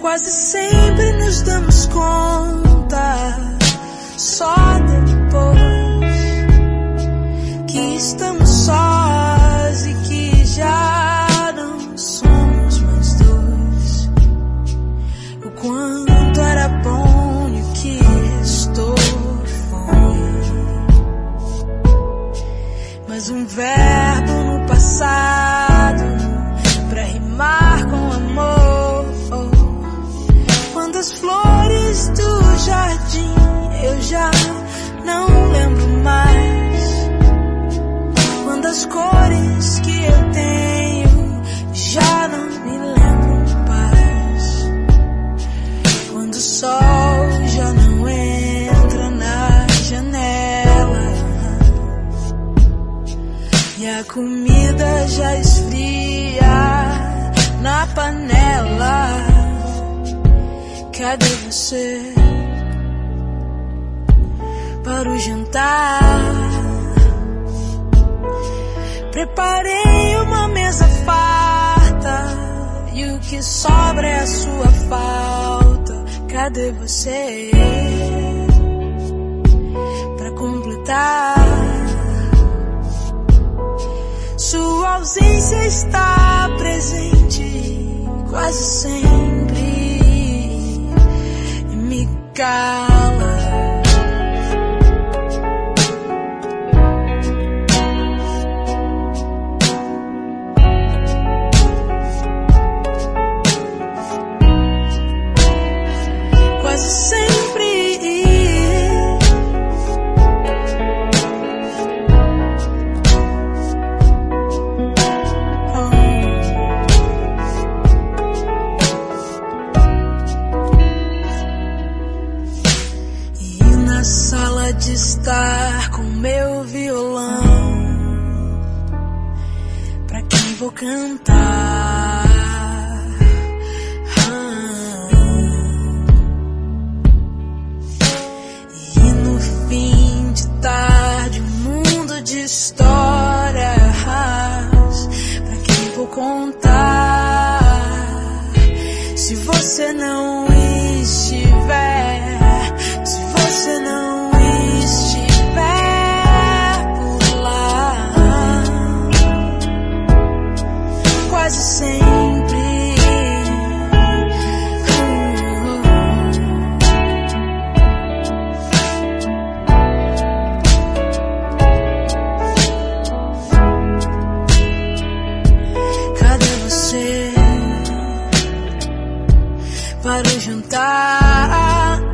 Quase sempre nos damos conta só depois que estamos sós e que já não somos mais dois. O quanto era bom e o que restou foi mais um verbo no passado pra rimar com amor. Quando as flores do jardim eu já não lembro mais. Quando as cores que eu tenho já não me lembro mais. Quando o sol já não entra na janela e a comida já esfria na panela. Cadê você para o jantar? Preparei uma mesa farta e o que sobra é a sua falta. Cadê você para completar? Sua ausência está presente quase sempre e me cala. Quase sempre e na sala de estar com meu violão, pra quem vou cantar? Histórias pra quem vou contar? Se você não estiver, se você não estiver por lá, quase sempre para o jantar.